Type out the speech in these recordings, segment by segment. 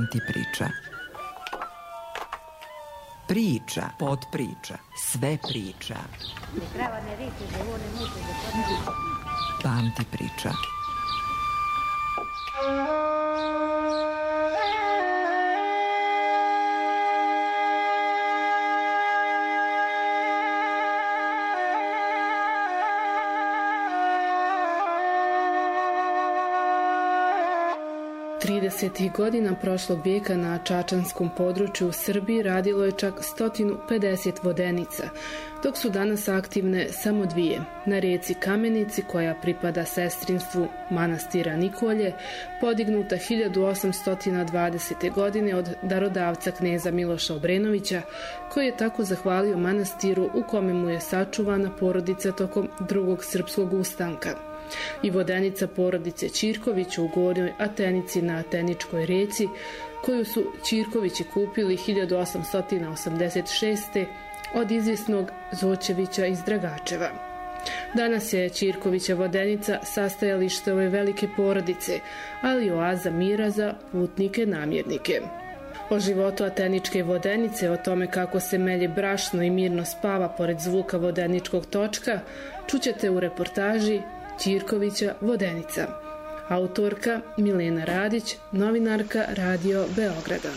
Pamti priča. Priča, podpriča, sve priča. Pamti priča. Tridesetih godina prošlog vijeka na čačanskom području u Srbiji radilo je čak 150 vodenica, dok su danas aktivne samo dvije. Na rijeci Kamenici, koja pripada sestrinstvu manastira Nikolje, podignuta 1820. godine od darodavca kneza Miloša Obrenovića, koji je tako zahvalio manastiru u kome mu je sačuvana porodica tokom drugog srpskog ustanka. I vodenica porodice Ćirković u Gornjoj Atenici na Ateničkoj rijeci, koju su Ćirkovići kupili 1886. od izvjesnog Zoćevića iz Dragačeva. Danas je Ćirkovića vodenica sastajalište ove velike porodice, ali oaza mira za putnike namjernike. O životu Ateničke vodenice, o tome kako se melje brašno i mirno spava pored zvuka vodeničkog točka, čućete u reportaži Ćirkovića vodenica. Autorka Milena Radić, novinarka Radio Beograda.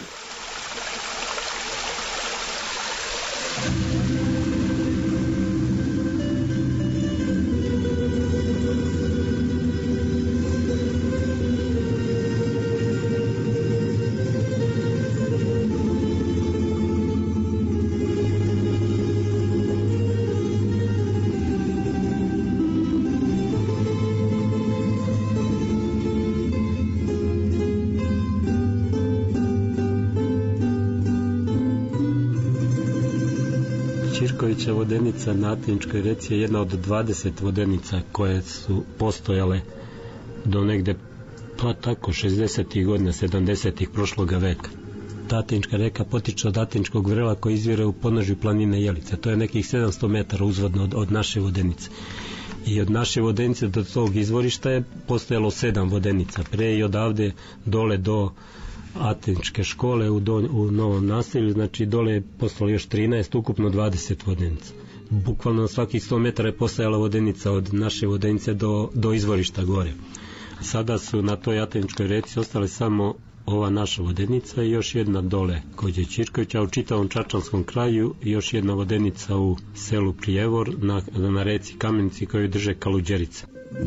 Ćirkovića vodenica na Ateničkoj rijeci je jedna od 20 vodenica koje su postojale do negde, pa tako, 60. godina, 70. prošloga veka. Ta Atenička reka potiče od Ateničkog vrela koji izvire u podnožju planine Jelice. To je nekih 700 metara uzvodno od naše vodenice. I od naše vodenice do tog izvorišta je postojalo 7 vodenica. Pre i odavde dole do Ateničke škole u Novom naselju, znači dole je postalo još 13, ukupno 20 vodenica. Bukvalno na svakih 100 metara je postojala vodenica od naše vodenice do izvorišta gore. Sada su na toj Ateničkoj reci ostale samo ova naša vodenica i još jedna dole kod je Ćirković, a u čitavom čačanskom kraju još jedna vodenica u selu Prijevor na reci Kamenici koju drže Kaluđerice.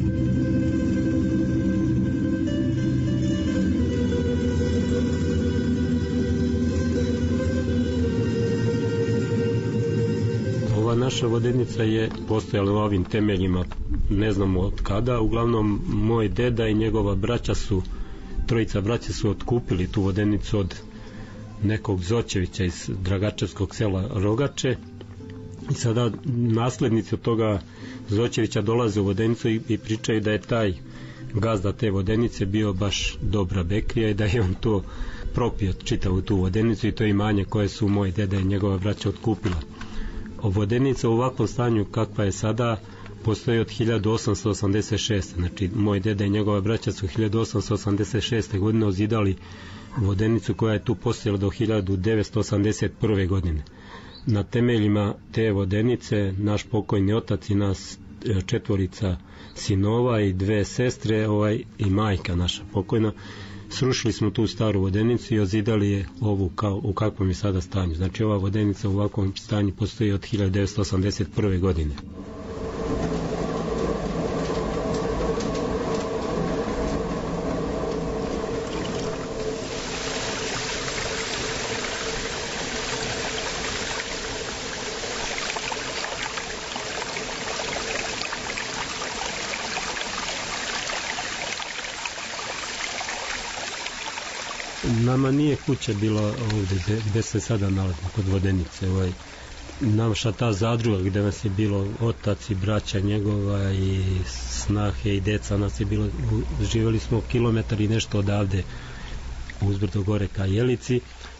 Naša vodenica je postojala u ovim temeljima, ne znamo od kada. Uglavnom moj deda i njegova trojica braća su otkupili tu vodenicu od nekog Zoćevića iz Dragačevskog sela Rogače i sada naslednici od toga Zoćevića dolaze u vodenicu i pričaju da je taj gazda te vodenice bio baš dobra bekrija i da je on to propio čitavu tu vodenicu i to imanje koje su moj deda i njegova braća otkupila. Vodenica u ovakvom stanju kakva je sada postoji od 1886. Znači moj deda i njegova braća su 1886. godine ozidali vodenicu koja je tu postojala do 1981. godine. Na temeljima te vodenice naš pokojni otac i nas 4 sinova i 2 sestre i majka naša pokojna srušili smo tu staru vodenicu i ozidali je ovu u kakvom je sada stanju. Znači ova vodenica u ovakvom stanju postoji od 1981. godine. Nama nije kuća bila ovdje gde se sada nalazimo kod vodenice. Naša ta zadruga gde nas je bilo otac i braća njegova i snahe i deca nas je bilo, živjeli smo kilometar i nešto odavde uzbrdo gore ka Jelici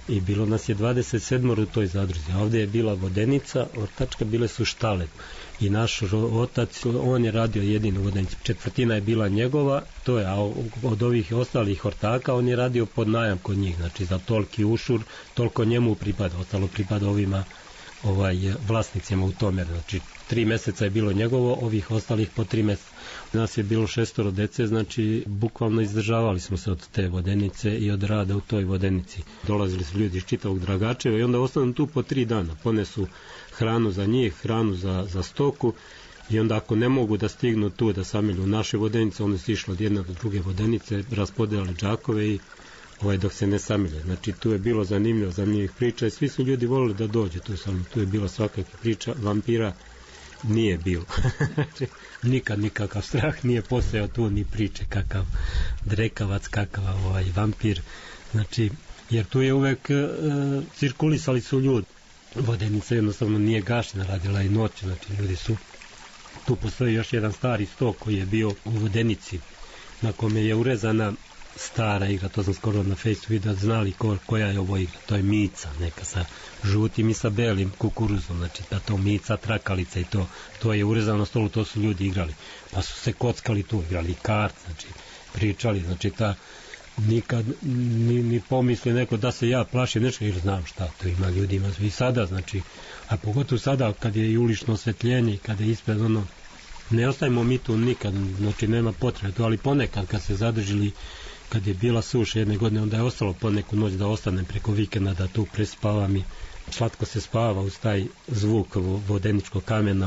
i bilo nas je 27 u toj zadruzi. A ovdje je bila vodenica, ortačka, bile su štale. I naš otac, on je radio jedinu vodenicu. Četvrtina je bila njegova, to je, a od ovih ostalih ortaka on je radio pod najam kod njih. Znači za toliki ušur, toliko njemu pripada, ostalo pripada ovima vlasnicima u tome. Znači 3 mjeseca je bilo njegovo, ovih ostalih po 3 mjeseca. Nas je bilo 6 dece, znači bukvalno izdržavali smo se od te vodenice i od rada u toj vodenici. Dolazili su ljudi iz čitavog Dragačeva i onda ostanu tu po 3 dana. Ponesu hranu za njih, hranu za stoku i onda ako ne mogu da stignu tu da samilju naše vodenice, onda su išli od jedne do druge vodenice, raspodelali džakove i dok se ne samilje. Znači tu je bilo zanimljivih priča i svi su ljudi volili da dođe tu je bila svakakva priča, vampira nije bilo. Nikad nikakav strah nije postojao tu, ni priče kakav drekavac, kakav vampir, znači jer tu je uvek cirkulisali su ljudi. Vodenica jednostavno nije gašena, radila i noć, znači ljudi su, tu postoji još jedan stari stok koji je bio u vodenici na kome je urezana stara igra, to sam skoro na Facebooku vidio, znali koja je ovo igra, to je mica neka sa žutim i sa belim kukuruzom, znači da to mica, trakalica i to je urezano na stolu, to su ljudi igrali, pa su se kockali tu, igrali kart, znači pričali, znači nikad ni pomisli neko da se ja plašim nešto, jer znam šta to ima ljudi, ima i sada, znači, a pogotovo sada kad je i ulično osvetljenje, kad je ispred ne ostajemo mi tu nikad, znači nema potrebe to, ali ponekad kad se zadržili, kad je bila suša jedne godine, onda je ostalo poneku noć da ostanem preko vikenda, da tu prespavam i slatko se spava uz taj zvuk vodeničkog kamena,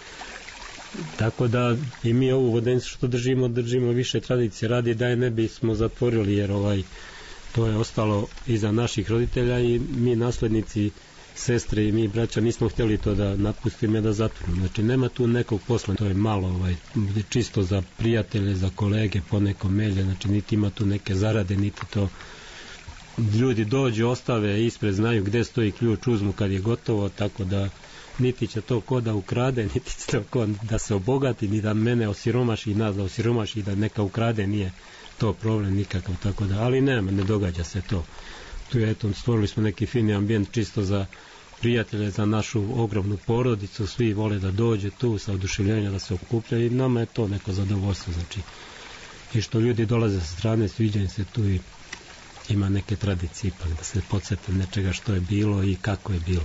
tako da i mi ovu vodenicu što držimo više tradicije radi, da je ne bismo zatvorili, jer to je ostalo iza naših roditelja i mi naslednici, sestre i mi braća nismo htjeli to da napustimo i da zatvorimo. Znači nema tu nekog posla, to je malo čisto za prijatelje, za kolege, poneko melje, znači niti ima tu neke zarade, niti to ljudi dođu, ostave ispred, znaju gde stoji ključ, uzmu kad je gotovo, tako da niti će to ko da ukrade, niti će to ko da se obogati, ni da mene osiromaši i nas da osiromaši i da neka ukrade, nije to problem nikakav, tako da, ali ne događa se to. Tu je, stvorili smo neki fini ambijent čisto za prijatelje, za našu ogromnu porodicu, svi vole da dođe tu sa oduševljenja, da se okupljaju i nama je to neko zadovoljstvo, znači i što ljudi dolaze sa strane, sviđaju se tu i ima neke tradicije ipak da se podsjete nečega što je bilo i kako je bilo.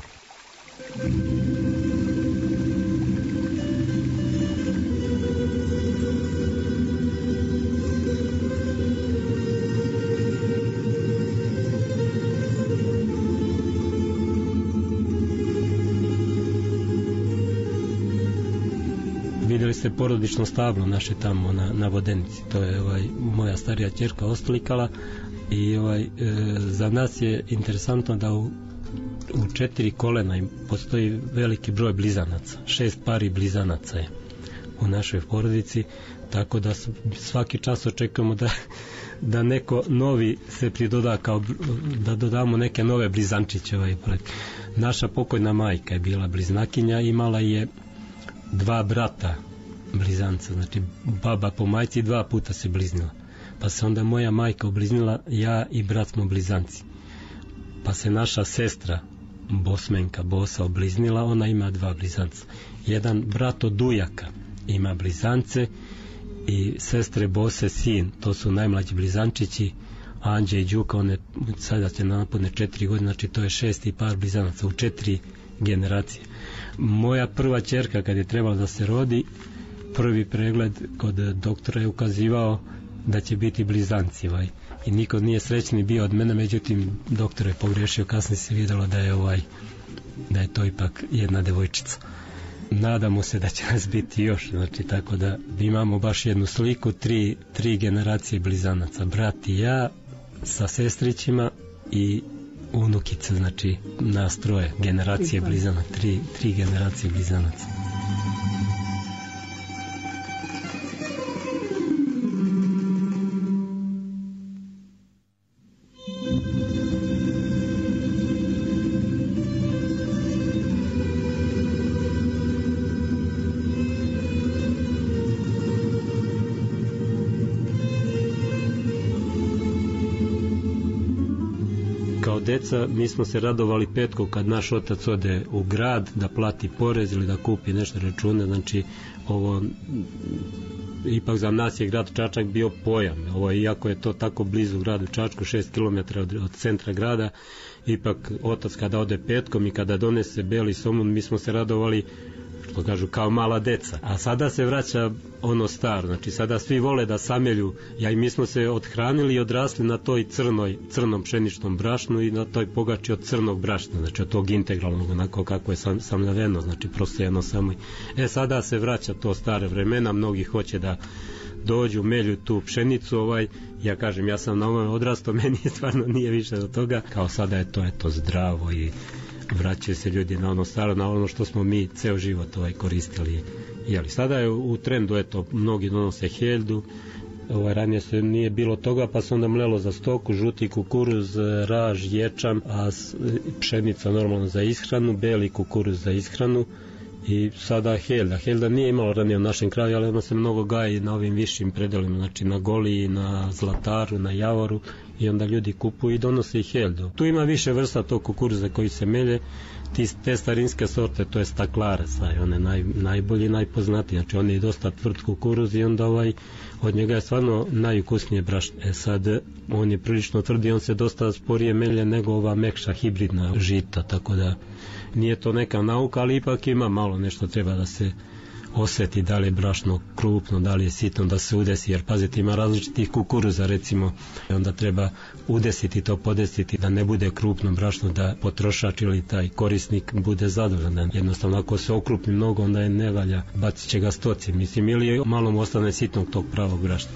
Vidjeli ste porodično stablo naše tamo na vodenici, to je moja starija ćerka oslikala i za nas je interesantno da u 4 kolena postoji veliki broj blizanaca, 6 pari blizanaca je u našoj porodici, tako da svaki čas očekujemo da neko novi se pridoda, kao da dodamo neke nove blizančiće. Naša pokojna majka je bila bliznakinja, imala je 2 brata blizanca, znači baba po majci 2 puta se bliznila, pa se onda moja majka obliznila, ja i brat smo blizanci, pa se naša sestra Bosmenka Bosa obliznila, ona ima 2 blizanca, jedan brat od ujaka ima blizance i sestre Bose sin, to su najmlađi blizančići, Anđe i Đuka, one sada će napune 4 godine, znači to je 6. par blizanaca u 4 generacije. Moja prva ćerka kad je trebala da se rodi, prvi pregled kod doktora je ukazivao da će biti blizanci i niko nije srećni bio od mene, međutim doktor je pogrešio, kasnije se vidjelo da je to ipak jedna devojčica. Nadamo se da će nas biti još, znači tako da imamo baš jednu sliku, 3 generacije blizanaca, brat i ja sa sestrićima i unukica, znači nas 3 generacije blizanaca, 3 generacije blizanaca. deca, mi smo se radovali petkom kad naš otac ode u grad da plati porez ili da kupi nešto račune, znači ovo ipak za nas je grad Čačak bio pojam, ovo iako je to tako blizu gradu Čačku, 6 km od centra grada, ipak otac kada ode petkom i kada donese beli somun, mi smo se radovali, što kažu, kao mala deca. A sada se vraća ono staro, znači sada svi vole da samelju, i mi smo se odhranili i odrasli na toj crnom pšeničnom brašnu i na toj pogači od crnog brašna, znači od tog integralnog, onako kako je samljaveno, znači prostojeno samo. Sada se vraća to stare vremena, mnogi hoće da dođu, melju tu pšenicu, ja kažem, ja sam na ovom odrastao, meni stvarno nije više do toga, kao sada je to zdravo i vraćaju se ljudi na ono staro, na ono što smo mi ceo život koristili. Sada je u trendu, mnogi donose heldu, ranije se nije bilo toga, pa se onda mlelo za stoku, žuti kukuruz, raž, ječam, a pšenica normalno za ishranu, beli kukuruz za ishranu i sada helda. Helda nije imala ranije u našem kraju, ali ona se mnogo gaji na ovim višim predelima, znači na Goliji, na Zlataru, na Javoru, i onda ljudi kupuju i donose i heldu. Tu ima više vrsta tog kukuruza koji se melje, te starinske sorte, to je staklarac, on je najbolji, najpoznatiji, znači on je dosta tvrd kukuruz i onda od njega je stvarno najukusnije brašno. Sad, on je prilično tvrd i on se dosta sporije melje nego ova mekša hibridna žita, tako da nije to neka nauka, ali ipak ima malo nešto, treba da se osjeti da li je brašno krupno, da li je sitno, da se udesi, jer pazite, ima različitih kukuruza recimo, onda treba udesiti to, podesiti, da ne bude krupno brašno, da potrošač ili taj korisnik bude zadovoljan. Jednostavno, ako se okrupni mnogo, onda je ne valja, bacit će ga stoci, mislim, ili malo mu ostane sitnog tog pravog brašna.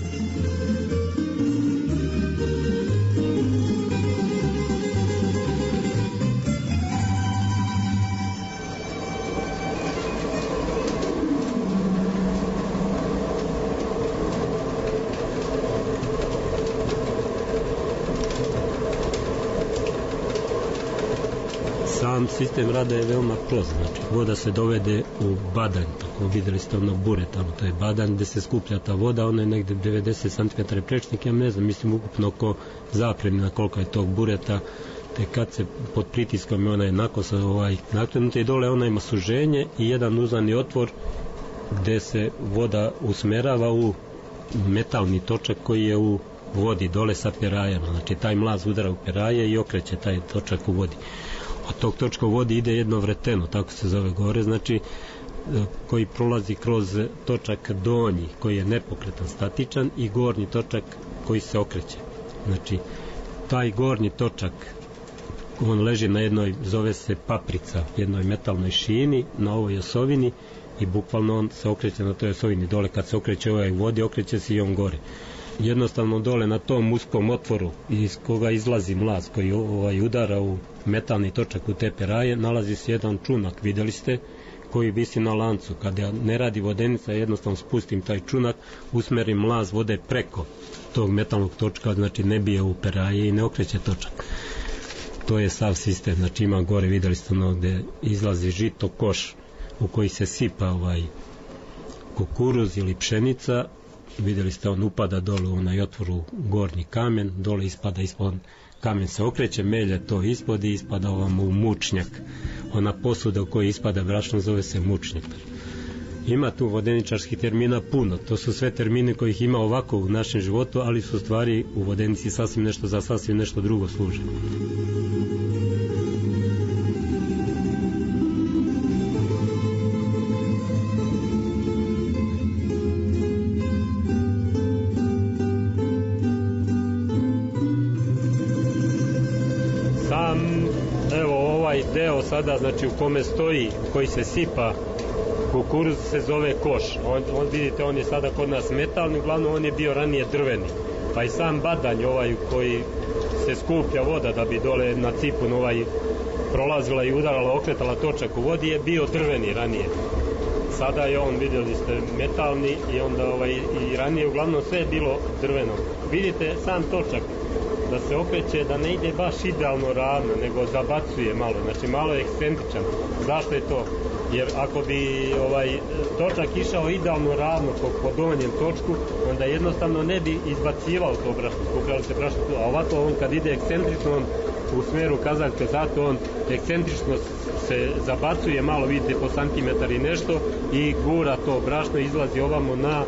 Sam sistem rada je veoma prost, znači voda se dovede u badanj, tako videli ste ono bure tamo, to je badanj gde se skuplja ta voda, ona je negde 90 cm prečnik, ja ne znam, mislim ukupno oko zapremina koliko je tog bureta, te kad se pod pritiskom ona je nakosa nakrenuta i dole ona ima suženje i jedan uzani otvor gde se voda usmerava u metalni točak koji je u vodi dole sa perajama, znači taj mlaz udara u peraje i okreće taj točak u vodi. Od tog točka u vodi ide jedno vreteno, tako se zove gore, znači koji prolazi kroz točak donji koji je nepokretan, statičan, i gornji točak koji se okreće. Znači taj gornji točak, on leži na jednoj, zove se paprica, jednoj metalnoj šini na ovoj osovini i bukvalno on se okreće na toj osovini. Dole kad se okreće ovaj vodi, okreće se i on gore. Jednostavno dole na tom uskom otvoru iz koga izlazi mlaz koji udara u metalni točak u te peraje, nalazi se jedan čunak, videli ste, koji visi na lancu. Kada ne radi vodenica, jednostavno spustim taj čunak, usmerim mlaz vode preko tog metalnog točka, znači ne bije u peraje i ne okreće točak. To je sav sistem, znači ima gore, videli ste ono gde izlazi žito, koš u koji se sipa kukuruz ili pšenica, videli ste on upada dole u onaj otvor u gornji kamen, dole ispada ispod, kamen se okreće, melje to ispod i ispada ovam u mučnjak. Ona posuda u kojoj ispada brašno zove se mučnjak. Ima tu vodeničarskih termina puno, to su sve termine kojih ima ovako u našem životu, ali su stvari u vodenici sasvim nešto za sasvim nešto drugo služe. Deo sada, znači u kome stoji, koji se sipa kukuruz, se zove koš. On vidite, on je sada kod nas metalni, uglavnom on je bio ranije drveni. Pa i sam badanj koji se skuplja voda da bi dole na cipun prolazila i udarala, okretala točak u vodi, je bio drveni ranije. Sada je on, vidjeli ste, metalni i onda i ranije uglavnom sve je bilo drveno. Vidite sam točak da se okreće, da ne ide baš idealno ravno, nego zabacuje malo, znači malo je ekscentričan. Zašto je to? Jer ako bi točak išao idealno ravno po donjem točku, onda jednostavno ne bi izbacivao to brašno, skupljalo se brašno, a ovako on kad ide ekscentrično, on u smjeru kazaljka, zato on ekscentrično se zabacuje, malo vidite po santimetar i nešto, i gura to brašno, izlazi ovamo na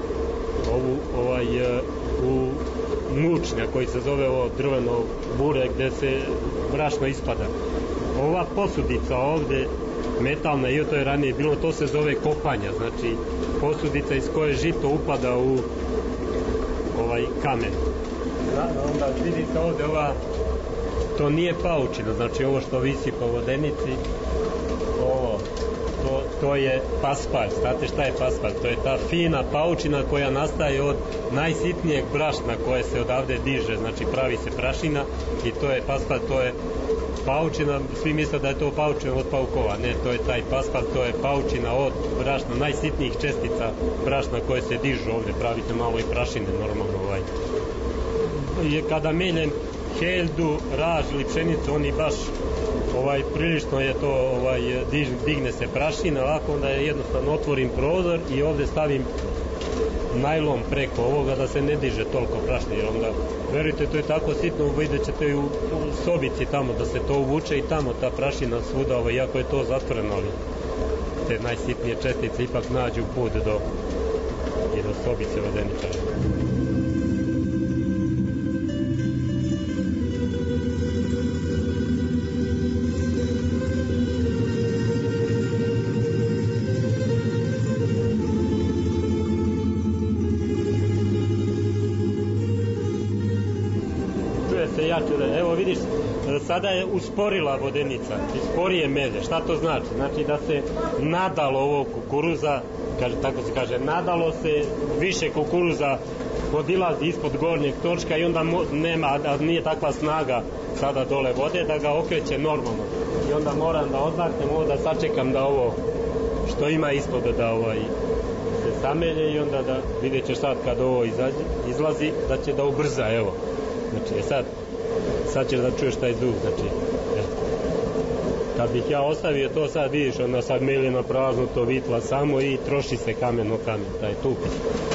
u mučnja koji se zove ovo drveno bure gde se brašno ispada. Ova posudica ovde metalna, i to je ranije bilo, to se zove kopanja, znači posudica iz koje žito upada u kamen. Onda vidite ovde to nije paučina, znači ovo što visi po vodenici, to je paspalj. Znate šta je paspalj? To je ta fina paučina koja nastaje od najsitnijeg brašna koje se odavde diže, znači pravi se prašina, i to je paspalj, to je paučina. Svi misle da je to paučina od paukova, ne, to je taj paspalj, to je paučina od brašna, najsitnijih čestica brašna koje se dižu ovde, pravite malo i prašine normalno. Kada meljem heldu, raž ili pšenicu, oni baš prilično je to, digne se prašina, ovako onda je jednostavno otvorim prozor i ovde stavim najlon preko ovoga da se ne diže toliko prašine, jer onda, verujte, to je tako sitno, vidjet ćete u sobici tamo da se to uvuče i tamo ta prašina svuda, iako je to zatvoreno, ali te najsitnije čestice ipak nađu put do sobice vodeničara. Evo vidiš, sada je usporila vodenica, sporije melje. Šta to znači? Znači da se nadalo ovo kukuruza, tako se kaže, nadalo se, više kukuruza podilazi ispod gornjeg točka i onda nema, a nije takva snaga sada dole vode da ga okreće normalno. I onda moram da odmaknem ovo, da sačekam da ovo što ima ispod da se samelje, i onda da vidjet ćeš sad kad ovo izlazi da će da ubrza, evo. Znači sad ćeš da čuješ taj zvuk, znači kad bih ja ostavio to, sad vidiš, onda sad melje na prazno, to vitla samo i troši se kamen o kamen, taj tupi.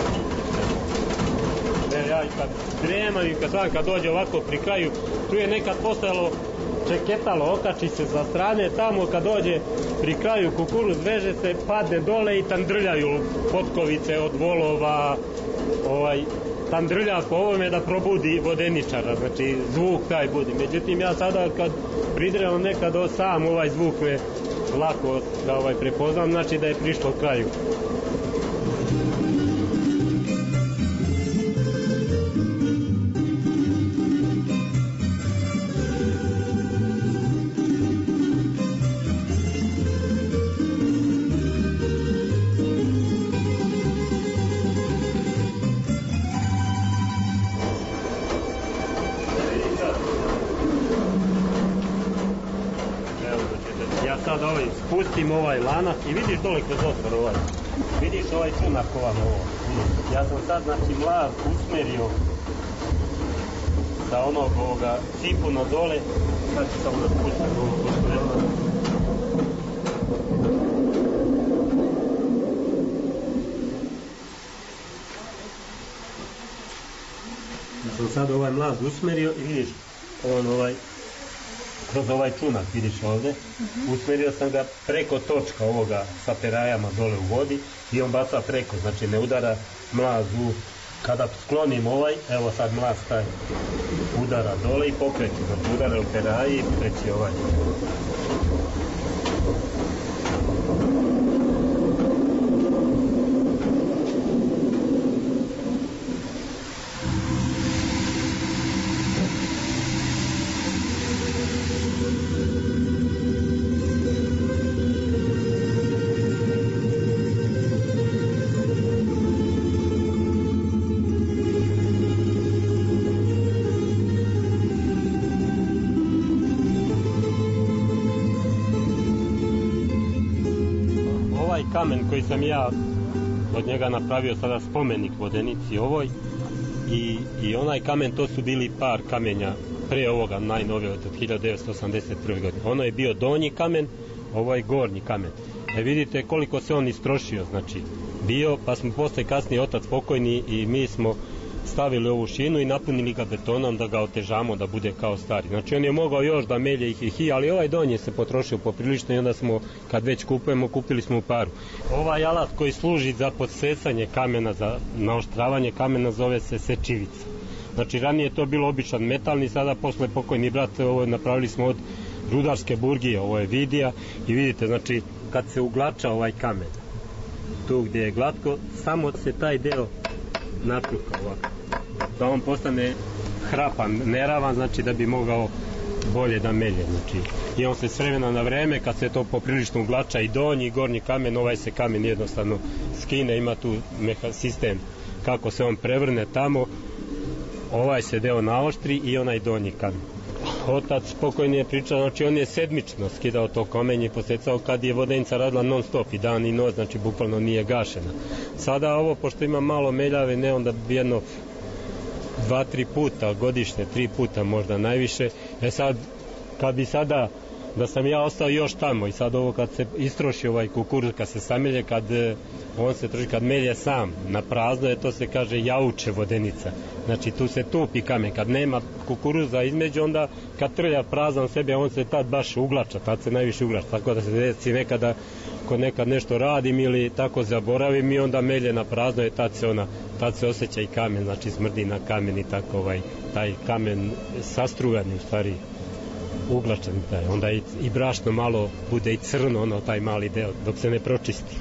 Ja kad dremam i kad dođe ovako pri kraju, tu je nekad postojalo čeketalo, okači se sa strane, tamo kad dođe pri kraju kukuruz, veže se, padne dole i tandrljaju potkovice od volova, tandrlja po ovome da probudi vodeničara, znači zvuk taj budi. Međutim, ja sada kad pridrevam nekad sam ovaj zvuk me lako da prepoznam, znači da je prišlo kraju. Spustim ovaj lanac i vidiš dole kroz otvor vidiš ovaj čunak ovam ovo. Ja sam sad, znači, mlaz usmerio sa ovoga cipu na dole, sad ću samo da spustim ovo pošto. Ja sam sad ovaj mlaz usmerio i vidiš on kroz ovaj čunak, vidiš ovde, usmerio sam ga preko točka ovoga sa perajama dole u vodi i on baca preko, znači ne udara mlaz kada sklonim evo sad mlaz taj udara dole i pokreće, znači udara u peraji i pokreće kamen koji sam ja od njega napravio sada spomenik vodenici ovoj i onaj kamen, to su bili par kamenja pre ovoga najnovije od 1981. godine. Ono je bio donji kamen, ovo je gornji kamen. Vidite koliko se on istrošio, znači bio, pa smo posle kasnije otac pokojni i mi smo stavili ovu šinu i napunili ga betonom da ga otežamo da bude kao stari. Znači on je mogao još da melje i ali ovaj donje se potrošio poprilično i onda smo, kad već kupujemo, kupili smo u paru. Ovaj alat koji služi za podsecanje kamena, za naoštravanje kamena, zove se sečivica. Znači ranije je to bilo običan metalni, sada posle pokojni brat ovo napravili smo od rudarske burgije, ovo je vidija i vidite, znači kad se uglača ovaj kamen, tu gdje je glatko, samo se taj deo načuka ovako, da on postane hrapan, neravan, znači da bi mogao bolje da melje, znači i on se s vremena na vreme, kad se to poprilično uglača i donji i gornji kamen, ovaj se kamen jednostavno skine, ima tu sistem kako se on prevrne tamo, ovaj se deo naoštri i onaj donji kamen. Otac pokojni je pričao, znači on je sedmično skidao to kamenje i posecao kad je vodenica radila non stop i dan i noć, znači bukvalno nije gašena. Sada ovo, pošto ima malo meljave, ne, onda bi jedno 2-3 puta godišnje, 3 puta možda najviše. Sad, kad bi sada, da sam ja ostao još tamo i sad ovo kad se istroši ovaj kukuruz, kad se samelje, kad on se troši, kad melje sam na prazno, je to se kaže jauče vodenica. Znači tu se tupi kamen, kad nema kukuruza između, onda kad trlja prazan sebe, on se tad baš uglača, tad se najviše uglača, tako da se desi nekada ko nekad nešto radim ili tako zaboravim i onda melje na prazno, je tad se osjeća i kamen, znači smrdi na kamen i tako taj kamen sastrugani u stvari uglačan taj, onda i brašno malo bude i crno, taj mali deo, dok se ne pročisti.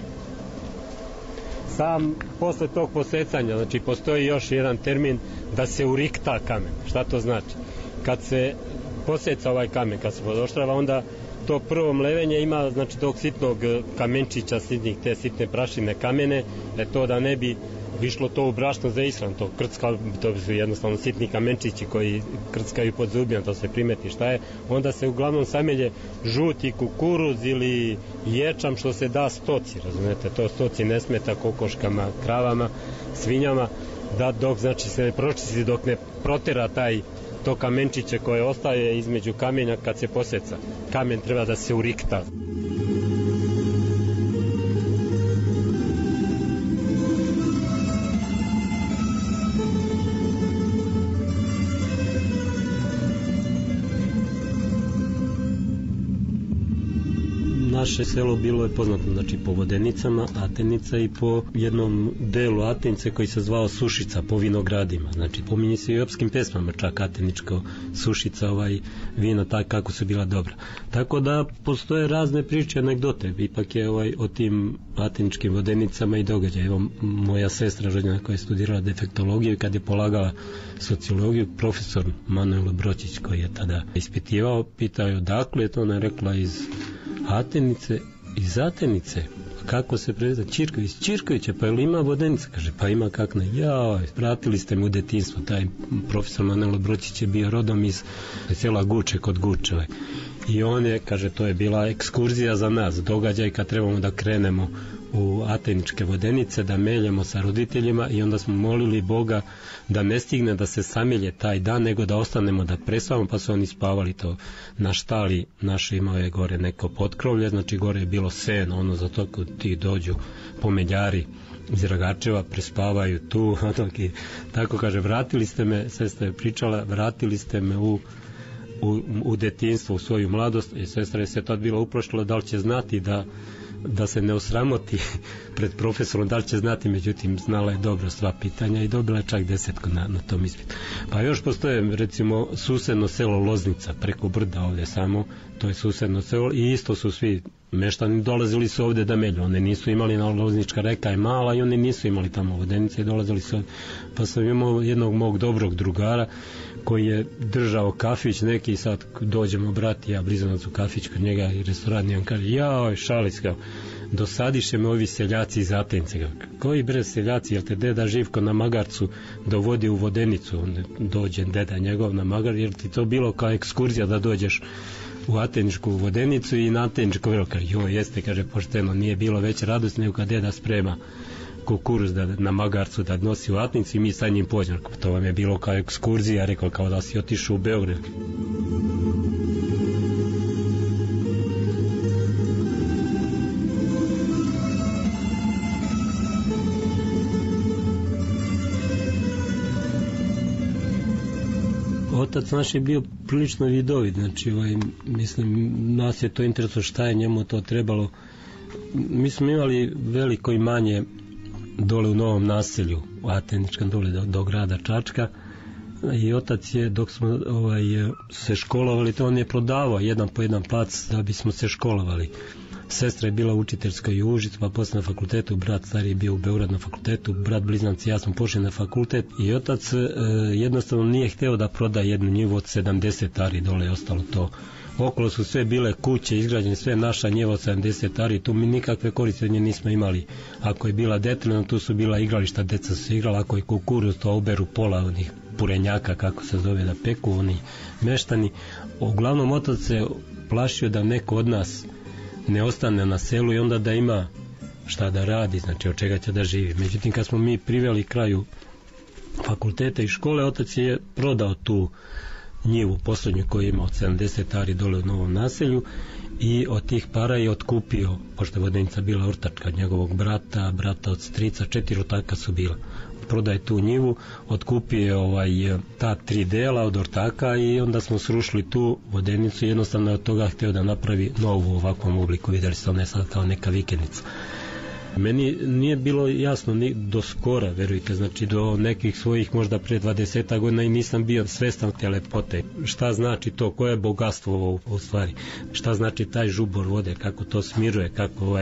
Sam posle tog posecanja, znači postoji još jedan termin da se urikta kamen. Šta to znači? Kad se poseca ovaj kamen, kad se podoštrava, onda to prvo mlevenje ima, znači tog sitnog kamenčića, te sitne prašine kamene, to da ne bi išlo to u brašno za ishran, to su jednostavno sitni kamenčići koji krckaju pod zubima, to se primeti šta je, onda se uglavnom samelje žuti kukuruz ili ječam što se da stoci, razumete, to stoci ne smeta kokoškama, kravama, svinjama, da dok znači se ne pročisti, dok ne protera to kamenčiće koje ostaje između kamenja kad se poseca. Kamen treba da se urikta. Naše selo bilo je poznato, znači po vodenicama Atenica i po jednom delu Atenice koji se zvao Sušica, po vinogradima. Znači pominje se i u opskim pesmama čak ateničko Sušica, vina tak kako su bila dobra. Tako da postoje razne priče, anegdote. Ipak je o tim ateničkim vodenicama i događaj. Evo moja sestra rođena koja je studirala defektologiju, kad je polagala sociologiju, profesor Manuel Bročić koji je tada ispitivao, pitao je odakle je to, ona je rekla iz Atenice, iz Atenice. Kako se prezva? Čirković, iz Čirkovića, pa ili ima vodenica? Kaže, pa ima kak ne. Vratili ste mu u detinjstvo. Taj profesor Manuel Bročić je bio rodom iz sela Guče kod Gučeve. I on je, kaže, to je bila ekskurzija za nas, događaj kad trebamo da krenemo u ateničke vodenice, da meljemo sa roditeljima i onda smo molili Boga da ne stigne da se samelje taj dan, nego da ostanemo da prespavamo, pa su oni spavali to na štali, naše imao je gore neko potkrovlje, znači gore je bilo seno, za to kod ti dođu pomeljari iz Ragačeva, prespavaju tu, tako kaže, vratili ste me, sestra je pričala, vratili ste me u detinjstvo, u svoju mladost, i sestra je se tad bila uprošila da li će znati da se ne osramoti pred profesorom, da li će znati, međutim znala je dobro sva pitanja i dobila je čak 10 na tom ispitu. Pa još postoje recimo susedno selo Loznica preko brda ovdje samo, to je susedno selo i isto su svi meštani dolazili su ovdje da melju, one nisu imali, na Loznička reka je mala i oni nisu imali tamo vodenice i dolazili su ovdje. Pa sam imao jednog mog dobrog drugara koji je držao kafić neki, sad dođemo brati, ja Blizanac u kafić kod njega i restoran, i on kaže, šalis, kao, dosadiše me ovi seljaci iz Atenice. Koji bre seljaci, jel te deda Živko na magarcu dovodi u vodenicu, onda dođe deda njegov na magar, jer ti to bilo kao ekskurzija da dođeš u ateničku vodenicu i na ateničko vrelo, kaže, jeste, kaže, pošteno, nije bilo već radost nego kad deda sprema kukuruz na magarcu da nosi u Atenicu i mi sa njim pođemo. To vam je bilo kao ekskurzija, rekao, kao da si otišao u Beograd. Otac naš je bio prilično vidovit, znači mislim, nas je to interesno šta je njemu to trebalo. Mi smo imali veliko imanje dole u Novom Naselju, u Ateničkom, dole do grada Čačka, i otac je, dok smo se školovali, to on je prodavao jedan po jedan plac da bismo se školovali. Sestra je bila učiteljska u Užicu, pa poslije na fakultetu, brat stariji je bio u Beogradu na fakultetu, brat blizanci, ja smo pošli na fakultet i otac jednostavno nije hteo da proda jednu njivu od 70 ari, dole je ostalo to. Okolo su sve bile kuće izgrađene, sve naša njiva od 70 ari, tu mi nikakve koristi od nje nismo imali. Ako je bila detaljna, tu su bila igrališta, deca su igrala, ako je kukuruz, to oberu pola onih purenjaka, kako se zove, da peku, oni meštani. Uglavnom otac se plašio da neko od nas ne ostane na selu i onda da ima šta da radi, znači od čega će da živi. Međutim, kad smo mi priveli kraju fakulteta i škole, otac je prodao tu njivu posljednju koju ima od 70 ari dole u Novom Naselju i od tih para je otkupio, pošto je Vodenica bila ortačka od njegovog brata od strica, 4 ortaka su bila. Prodaje tu njivu, otkupio ta 3 dela od ortaka i onda smo srušili tu Vodenicu, jednostavno je od toga htio da napravi novu u ovakvom obliku, vidjeli ste, ona je sad kao neka vikendica. Meni nije bilo jasno ni do skora, verujte, znači do nekih svojih možda pre 20 godina i nisam bio svestan te lepote. Šta znači to, koje je bogatstvo ovo u stvari, šta znači taj žubor vode, kako to smiruje, kako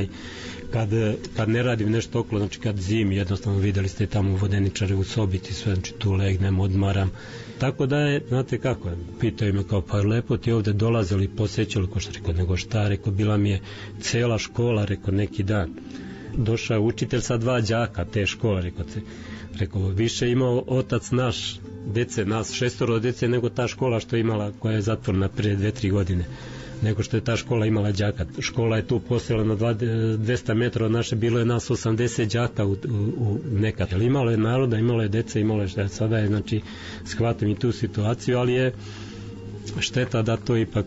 kad ne radim nešto okolo, znači kad zimi, jednostavno vidjeli ste tamo vodeničare u sobiti, sve, znači tu legnem, odmaram. Tako da je, znate kako je, pitaju me kao, pa lepo ti ovde dolazili, posećali, ko što rekao, nego šta, rekao, bila mi je cela škola, rekao, neki dan. Došao je učitelj sa 2 đaka te škole, rekao, više imao otac naš, dece, nas 6 dece, nego ta škola što je imala, koja je zatvorena prije 2-3 godine, nego što je ta škola imala đaka. Škola je tu postojala na 200 metara od naše, bilo je nas 80 đaka u nekad. Imalo je naroda, imalo je dece, imalo je šta, sada je, znači, shvatim i tu situaciju, ali je šteta da to ipak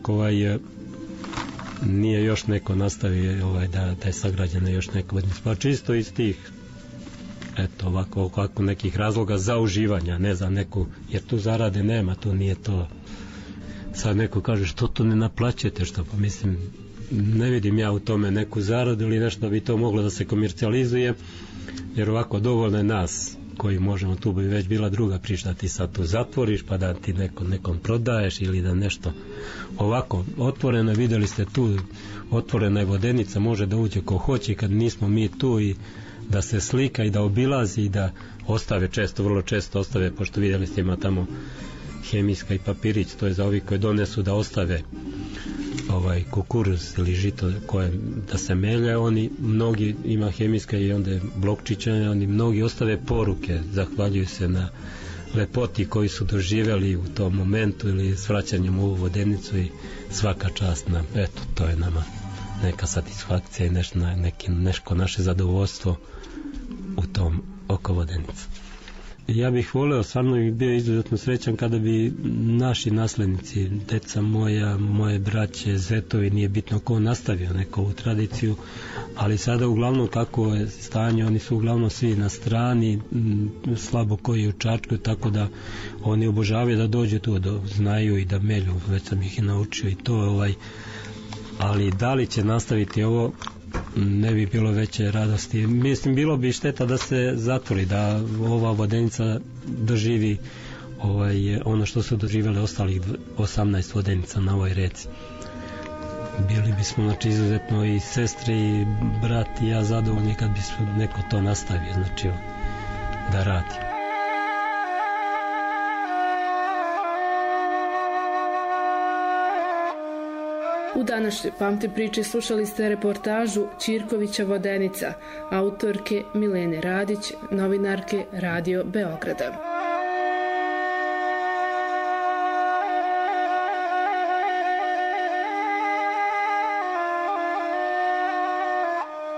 nije još neko nastavio da je sagrađeno još neko, pa čisto iz tih eto ovako nekih razloga za uživanja, ne za neku, jer tu zarade nema, tu nije to. Sad neko kaže što to ne naplaćujete, što, pa mislim, ne vidim ja u tome neku zaradu ili nešto bi to moglo da se komercijalizuje, jer ovako dovoljno je nas koji možemo, tu bi već bila druga priča, da ti sad tu zatvoriš pa da ti nekom prodaješ ili da nešto ovako otvoreno, vidjeli ste tu otvorena je Vodenica, može da uđe ko hoće kad nismo mi tu, i da se slika i da obilazi i da ostave često, vrlo često ostave, pošto vidjeli ste ima tamo hemijska i papirić, to je za ovi koji donesu da ostave kukuruz ili žito koje da se melje, oni mnogi, ima hemijska i onda blokčića, oni mnogi ostave poruke, zahvaljuju se na lepoti koji su doživjeli u tom momentu ili s vraćanjem u ovu Vodenicu, i svaka čast nam, eto, to je nama neka satisfakcija i nešto naše zadovoljstvo u tom oko Vodenice. Ja bih voleo, stvarno bih bio izuzetno srećan kada bi naši naslednici, deca moja, moje braće, zetovi, nije bitno ko, nastavio neku tradiciju, ali sada uglavnom kako je stanje, oni su uglavnom svi na strani, slabo koji u Čačku, tako da oni obožavaju da dođu tu, da znaju i da melju, već sam ih i naučio i to, ali da li će nastaviti ovo, ne bi bilo veće radosti. Mislim, bilo bi šteta da se zatvori, da ova Vodenica doživi ono što su doživjeli ostalih 18 Vodenica na ovoj reci. Bili bismo, znači, izuzetno i sestre i brat i ja zadovoljni kad bi neko to nastavio, znači, da radi. U današnjoj Pamti priči slušali ste reportažu Ćirkovića Vodenica, autorke Milene Radić, novinarke Radio Beograda.